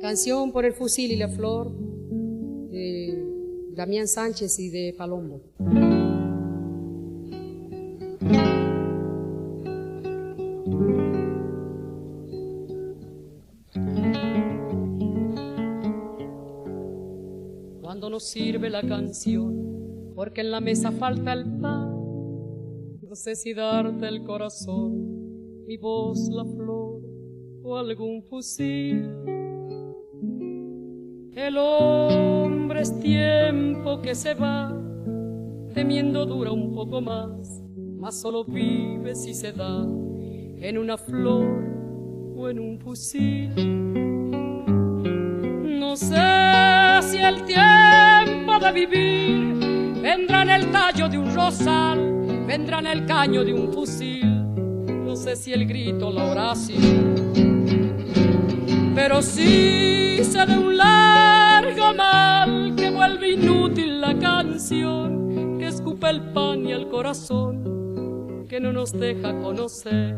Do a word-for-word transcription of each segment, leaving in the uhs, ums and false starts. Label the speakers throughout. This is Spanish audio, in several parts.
Speaker 1: Canción por el fusil y la flor de Damián Sánchez y de Palombo. Cuando nos sirve la canción, porque en la mesa falta el pan, no sé si darte el corazón, mi voz, la flor o algún fusil. El hombre es tiempo que se va, temiendo dura un poco más, mas solo vive si se da en una flor o en un fusil. No sé si el tiempo de vivir vendrá en el tallo de un rosal, vendrá en el caño de un fusil. No sé si el grito, la oración, pero sí sé de un largo mal que vuelve inútil la canción, que escupe el pan y el corazón, que no nos deja conocer.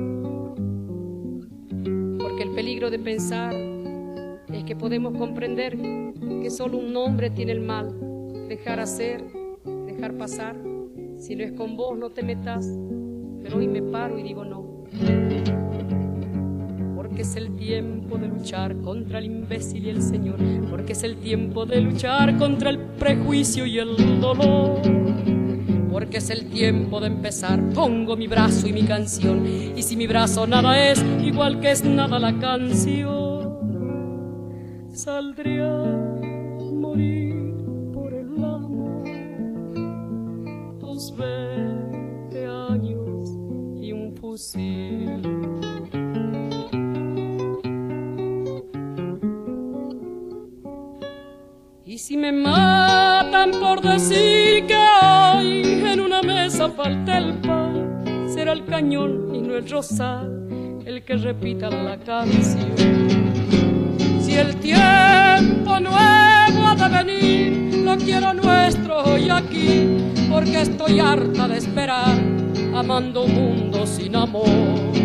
Speaker 1: Porque el peligro de pensar es que podemos comprender que solo un nombre tiene el mal, dejar hacer, dejar pasar. Si no es con vos no te metas, pero hoy me paro y digo no. Porque es el tiempo de luchar contra el imbécil y el señor, porque es el tiempo de luchar contra el prejuicio y el dolor, porque es el tiempo de empezar. Pongo mi brazo y mi canción, y si mi brazo nada es, igual que es nada la canción, saldría a morir por el amor. Tus veinte años y un fusil. Y si me matan por decir que hoy en una mesa falta el pan, será el cañón y no el rosal el que repita la canción. Si el tiempo nuevo ha de venir, lo quiero nuestro hoy aquí, porque estoy harta de esperar, amando un mundo sin amor.